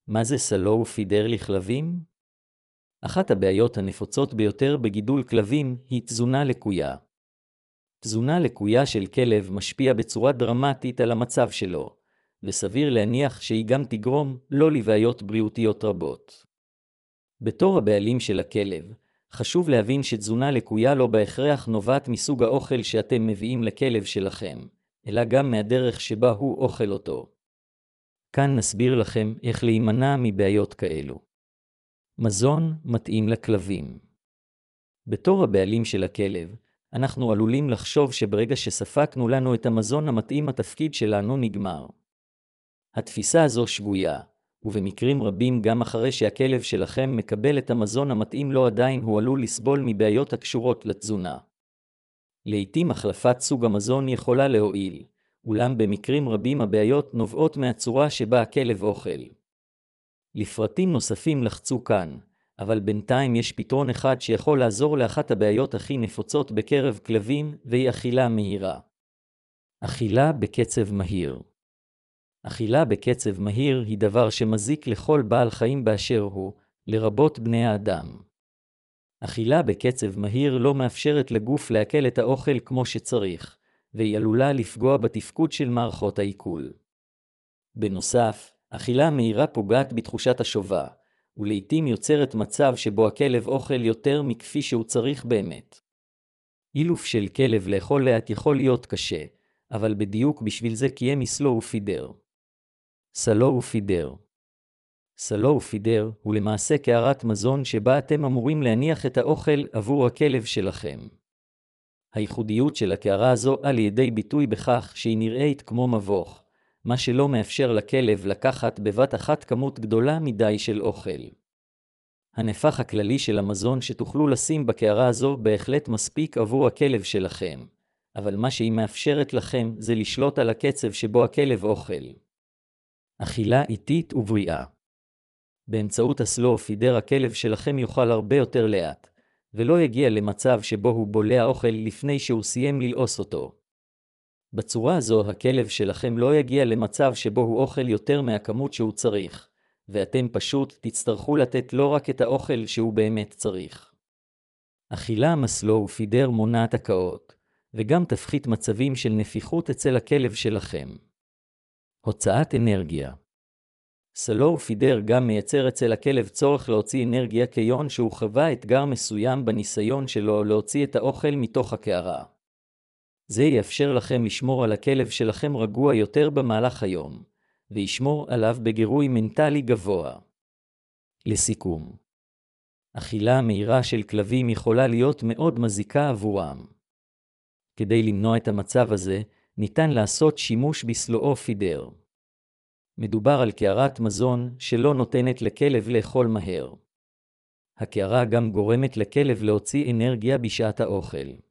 מה זה סלו ופידר לכלבים? אחת הבעיות הנפוצות ביותר בגידול כלבים היא תזונה לקויה. תזונה לקויה של כלב משפיע בצורה דרמטית על המצב שלו, וסביר להניח שהיא גם תגרום לא לבעיות בריאותיות רבות. בתור הבעלים של הכלב, חשוב להבין שתזונה לקויה לא בהכרח נובעת מסוג האוכל שאתם מביאים לכלב שלכם, אלא גם מהדרך שבה הוא אוכל אותו. כאן נסביר לכם איך להימנע מבעיות כאלו. מזון מתאים לכלבים. בתור הבעלים של הכלב, אנחנו עלולים לחשוב שברגע שספקנו לנו את המזון המתאים התפקיד שלנו נגמר. התפיסה הזו שגויה, ובמקרים רבים גם אחרי שהכלב שלכם מקבל את המזון המתאים לו עדיין הוא עלול לסבול מבעיות הקשורות לתזונה. לעתים החלפת סוג המזון יכולה להועיל, אולם במקרים רבים הבעיות נובעות מהצורה שבה הכלב אוכל. לפרטים נוספים לחצו כאן, אבל בינתיים יש פתרון אחד שיכול לעזור לאחת הבעיות הכי נפוצות בקרב כלבים, והיא אכילה מהירה. אכילה בקצב מהיר. אכילה בקצב מהיר היא דבר שמזיק לכל בעל חיים באשר הוא, לרבות בני האדם. אכילה בקצב מהיר לא מאפשרת לגוף לעכל את האוכל כמו שצריך, והיא עלולה לפגוע בתפקוד של מערכות העיכול. בנוסף, אכילה מהירה פוגעת בתחושת השובע, ולעיתים יוצרת מצב שבו הכלב אוכל יותר מכפי שהוא צריך באמת. אילוף של כלב לאכול לאט יכול להיות קשה, אבל בדיוק בשביל זה קיים סלו ופידר. סלו ופידר. סלו ופידר הוא למעשה קערת מזון שבה אתם אמורים להניח את האוכל עבור הכלב שלכם. הייחודיות של הקערה הזו על ידי ביטוי בכך שהיא נראית כמו מבוך, מה שלא מאפשר לכלב לקחת בבת אחת כמות גדולה מדי של אוכל. הנפח הכללי של המזון שתוכלו לשים בקערה הזו בהחלט מספיק עבור הכלב שלכם, אבל מה שהיא מאפשרת לכם זה לשלוט על הקצב שבו הכלב אוכל. אכילה איטית ובריאה. באמצעות הסלו ופידר הכלב שלכם יאכל הרבה יותר לאט, ולא יגיע למצב שבו הוא בולע אוכל לפני שהוא סיים ללעוס אותו. בצורה הזו הכלב שלכם לא יגיע למצב שבו הוא אוכל יותר מהכמות שהוא צריך, ואתם פשוט תצטרכו לתת לא רק את האוכל שהוא באמת צריך. אכילה מסלו ופידר מונעת הקאות, וגם תפחית מצבים של נפיחות אצל הכלב שלכם. הוצאת אנרגיה. סלו ופידר גם מייצר אצל הכלב צורך להוציא אנרגיה כיון שהוא חווה אתגר מסוים בניסיון שלו להוציא את האוכל מתוך הקערה. זה יאפשר לכם לשמור על הכלב שלכם רגוע יותר במהלך היום, וישמור עליו בגירוי מנטלי גבוה. לסיכום, אכילה מהירה של כלבים יכולה להיות מאוד מזיקה עבורם. כדי למנוע את המצב הזה, ניתן לעשות שימוש בסלו ופידר. מדובר על קערת מזון שלא נותנת לכלב לאכול מהר. הקערה גם גורמת לכלב להוציא אנרגיה בשעת האוכל.